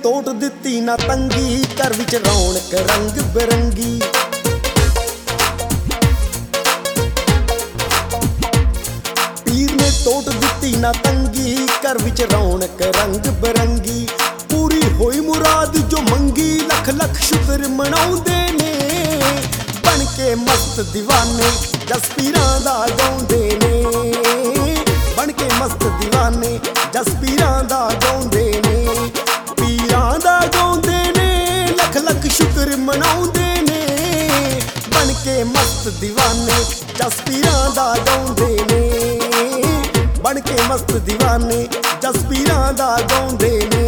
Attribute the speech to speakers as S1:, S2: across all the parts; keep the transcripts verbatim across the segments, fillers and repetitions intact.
S1: ਤੋੜ ਦਿੱਤੀ ਨਾ ਤੰਗੀ, ਘਰ ਵਿੱਚ ਰੌਣਕ ਰੰਗ ਬਿਰੰਗੀ। ਪੀਰ ਨੇ ਤੋੜ ਦਿੱਤੀ ਨਾ ਤੰਗੀ, ਘਰ ਵਿੱਚ ਰੌਣਕ ਰੰਗ ਬਿਰੰਗੀ। ਪੂਰੀ ਹੋਈ ਮੁਰਾਦ ਜੋ ਮੰਗੀ, ਲੱਖ ਲੱਖ ਸ਼ੁਕਰ ਮਨਾਉਂਦੇ ਨੇ। ਬਣ ਕੇ ਮਸਤ ਦੀਵਾਨੇ ਜਸ ਪੀਰਾਂ ਦਾ ਗਾਉਂਦੇ ਨੇ। ਬਣ ਕੇ ਮਸਤ ਦੀਵਾਨੇ ਜਸ ਪੀਰਾਂ ਦਾ ਗਾਉਂਦੇ ਨੇ। ਪੀਰਾਂ ਦਾ ਗਾਉਂਦੇ ਨੇ, ਲੱਖ ਲੱਖ ਸ਼ੁਕਰ ਮਨਾਉਂਦੇ ਨੇ। ਬਣ ਕੇ ਮਸਤ ਦੀਵਾਨੇ ਜਸ ਪੀਰਾਂ ਦਾ ਗਾਉਂਦੇ ਨੇ। ਬਣ ਕੇ ਮਸਤ ਦੀਵਾਨੇ ਜਸ ਪੀਰਾਂ ਦਾ ਗਾਉਂਦੇ ਨੇ।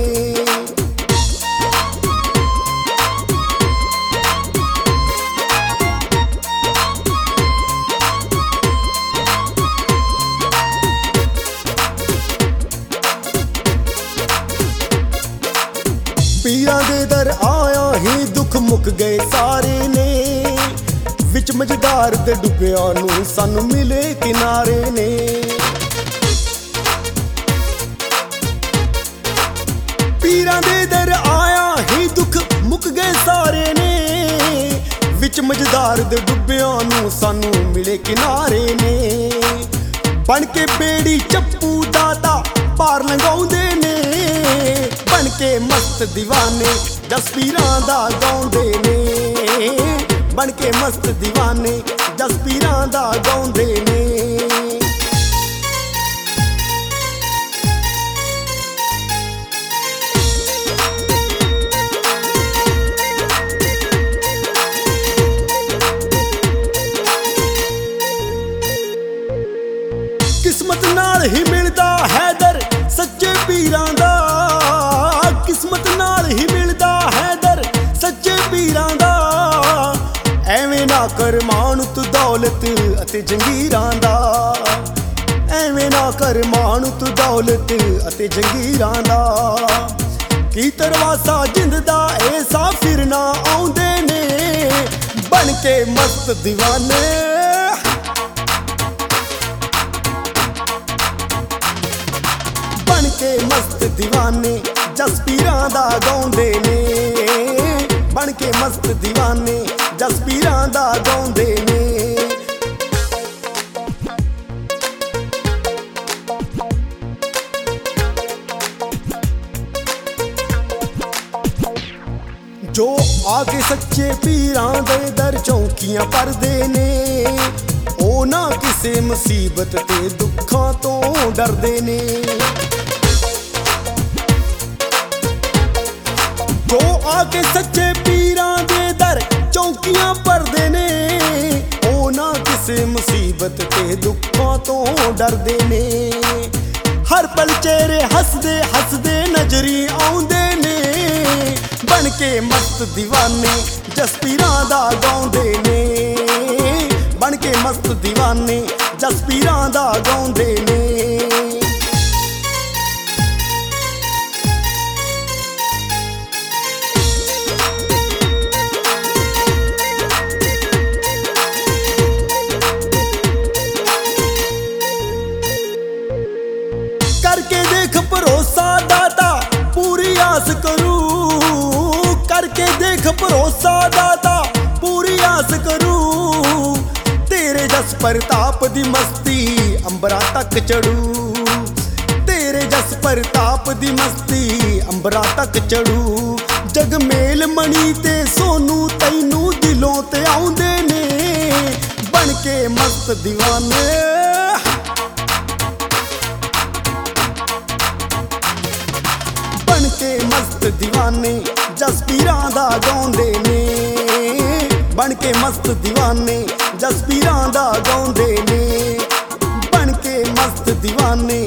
S1: ਪੀਰਾਂ ਦੇ ਦਰ ਆਇਆ ਹੀ ਦੁੱਖ ਮੁੱਕ ਗਏ ਸਾਰੇ ਨੇ। ਵਿੱਚ ਮਝਦਾਰ ਦੇ ਡੁੱਬਿਆਂ ਨੂੰ ਸਾਨੂੰ ਮਿਲੇ ਕਿਨਾਰੇ ਨੇ। ਪੀਰਾਂ ਦੇ ਦਰ ਆਇਆ ਹੀ ਦੁੱਖ ਮੁੱਕ ਗਏ ਸਾਰੇ ਨੇ। ਵਿੱਚ ਮਝਦਾਰ ਦੇ ਡੁੱਬਿਆਂ ਨੂੰ ਸਾਨੂੰ ਮਿਲੇ ਕਿਨਾਰੇ ਨੇ। ਬਣ ਕੇ ਬੇੜੀ ਚੱਪੂ ਦਾਤਾ ਪਾਰ ਲੰਘਾਉਂਦੇ ਨੇ। ਬਣ ਕੇ ਮਸਤ ਦੀਵਾਨੇ ਜਸ ਪੀਰਾਂ ਦਾ ਗਾਉਂਦੇ ਨੇ। ਬਣ ਕੇ ਮਸਤ ਦੀਵਾਨੇ ਜਸ ਪੀਰਾਂ ਦਾ ਗਾਉਂਦੇ ਨੇ। ਕਿਸਮਤ ਨਾਲ ਹੀ ਮਿਲਦਾ ਹੈ ਦਰ ਸੱਚੇ ਪੀਰਾਂ ਦਾ। ਕਿਸਮਤ ਨਾਲ ਹੀ ਮਿਲਦਾ ਹੈ ਦਰ ਸੱਚੇ ਪੀਰਾਂ ਦਾ। ਐਵੇਂ ਨਾ ਕਰ ਮਾਣਤ ਦੌਲਤ ਅਤੇ ਜੰਗੀਰਾਂ ਦਾ। ਐਵੇਂ ਨਾ ਕਰ ਮਾਣਤ ਦੌਲਤ ਅਤੇ ਜੰਗੀਰਾਂ ਦਾ। ਕੀ ਤਰਵਾਸਾ ਜਿੰਦ ਦਾ ਇਹ ਸਾਫਿਰ ਨਾ ਆਉਂਦੇ ਨੇ। ਬਣ ਕੇ ਮਸਤ ਦੀਵਾਨੇ ਬਣ ਕੇ ਮਸਤ ਦੀਵਾਨੇ ਜਸ ਪੀਰਾਂ ਦਾ ਗਾਉਂਦੇ ਨੇ। ਬਣ ਕੇ ਮਸਤ ਦੀਵਾਨੇ ਜਸ ਪੀਰਾਂ ਦਾ ਗਾਉਂਦੇ ਨੇ। ਜੋ ਆ ਕੇ ਸੱਚੇ ਪੀਰਾਂ ਦੇ ਦਰ ਚੌਂਕੀਆਂ ਭਰਦੇ ਨੇ। ਉਹ ਨਾ ਕਿਸੇ ਮੁਸੀਬਤ ਤੇ ਦੁੱਖਾਂ ਤੋਂ ਡਰਦੇ ਨੇ। ਜੋ ਆ ਕੇ ਸੱਚੇ ਪੀਰਾਂ ਦੇ ਦਰ ਚੌਂਕੀਆਂ ਭਰਦੇ ਨੇ। ਉਹ ਨਾ ਕਿਸੇ ਮੁਸੀਬਤ ਤੇ ਦੁੱਖਾਂ ਤੋਂ ਡਰਦੇ ਨੇ। ਹਰ ਪਲ ਚਿਹਰੇ ਹੱਸਦੇ ਹੱਸਦੇ ਨਜ਼ਰੀ ਆਉਂਦੇ ਨੇ। ਬਣ ਕੇ ਮਸਤ ਦੀਵਾਨੇ ਜਸ ਪੀਰਾਂ ਦਾ ਗਾਉਂਦੇ ਨੇ। ਬਣ ਕੇ ਮਸਤ ਦੀਵਾਨੇ ਜਸ ਪੀਰਾਂ ਦਾ ਗਾਉਂਦੇ ਨੇ। ਕਰਕੇ ਦੇਖ ਭਰੋਸਾ ਦਾਤਾ ਪੂਰੀ ਆਸ ਕਰੂ। ਕਰਕੇ ਦੇਖ ਭਰੋਸਾ ਦਾਤਾ ਪੂਰੀ ਆਸ ਕਰੂ। ਤੇਰੇ ਜਸ ਪ੍ਰਤਾਪ ਦੀ ਮਸਤੀ ਅੰਬਰਾਂ ਤੱਕ ਚੜੂ। ਤੇਰੇ ਜਸ ਪ੍ਰਤਾਪ ਦੀ ਮਸਤੀ ਅੰਬਰਾਂ ਤੱਕ ਚੜੂ। ਜਗ ਮੇਲ ਮਣੀ ਤੇ ਸੋਨੂੰ ਤੈਨੂੰ ਦਿਲੋਂ ਤੇ ਆਉਂਦੇ ਨੇ। ਬਣ ਕੇ ਮਸਤ ਦੀਵਾਨੇ ਬਣ ਕੇ ਮਸਤ ਦੀਵਾਨੇ ਜਸ ਪੀਰਾਂ ਦਾ ਗਾਉਂਦੇ ਨੇ। ਬਣ ਕੇ ਮਸਤ ਦੀਵਾਨੇ ਜਸ ਪੀਰਾਂ ਦਾ ਗਾਉਂਦੇ ਨੇ। ਬਣ ਕੇ ਮਸਤ ਦੀਵਾਨੇ